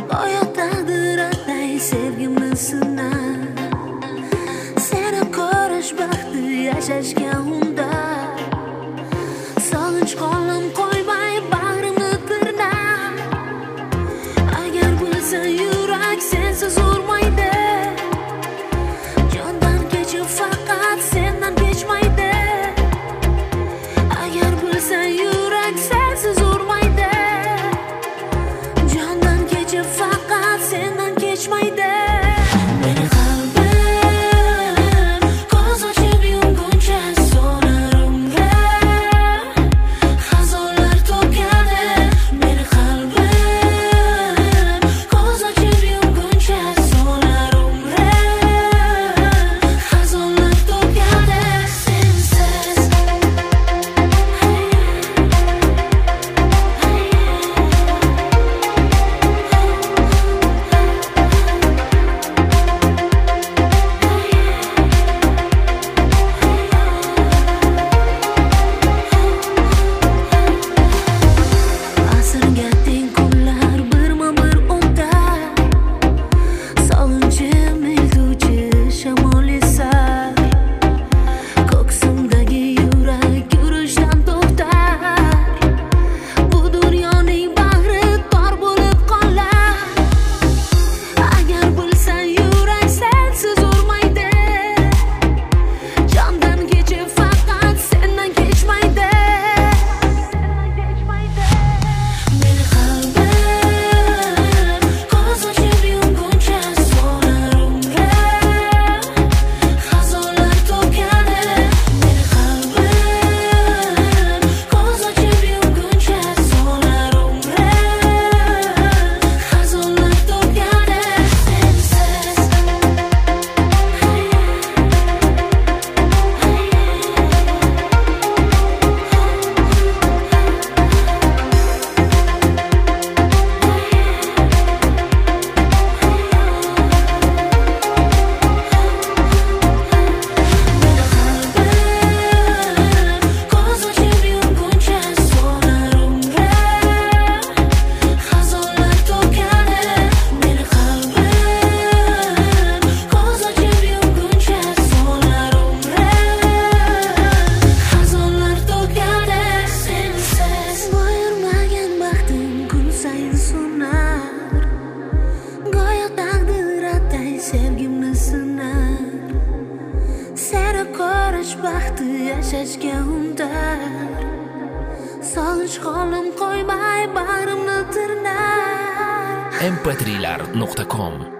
Go'yo taqdir atay sevgimni sinar. Seni ko'rish baxti yashashga undar. Sog'inch qo'lim qo'ymay bag'rimni tirnar. Agar bilsa yurak sensiz urmaydi. Jondan kechib faqat sendan kechmaydi. Agar bilsa yurak sensiz urmaydi. Jondan kechib faqat sendan kechmaydi. Meni qalbim ko'z ochib yumguncha so'nar umrim. Xazonlar to'kadi. Meni qalbim ko'z ochib yumguncha so'nar umrim. Xazonlar to'kadi sensiz. Asrga teng kunlar birma-bir o'tar. Sog'inchim eltuvchi shamol esar. Ko'ksimdagi yurak yurishdan to'xtar. Bu dunyoning bag'ri tor bo'lib qolar. Agar bilsan yurak sensiz urmaydi. Jondan kechib faqat sendan kechmaydi. Meni qalbim ko'z ochib yumguncha so'nar umrim. Xazonlar to'kadi. Meni qalbim ko'z ochib yumguncha so'nar umrim. Xazonlar to'kadi sensiz. Ko'z ochib yumguncha so'nar umrim. Xazonlar to'kadi. Meni qalbim ko'z ochib yumguncha so'nar umrim. Xazonlar to'kadi sensiz. Buyurmagan baxtim kun sayin so'nar. Go'yo taqdir atay sevgimni sinar. Seni ko'rish baxti yashashga undar. Sog'inch qo'lim qo'ymay bag'rimni tirnar. mp3lar.com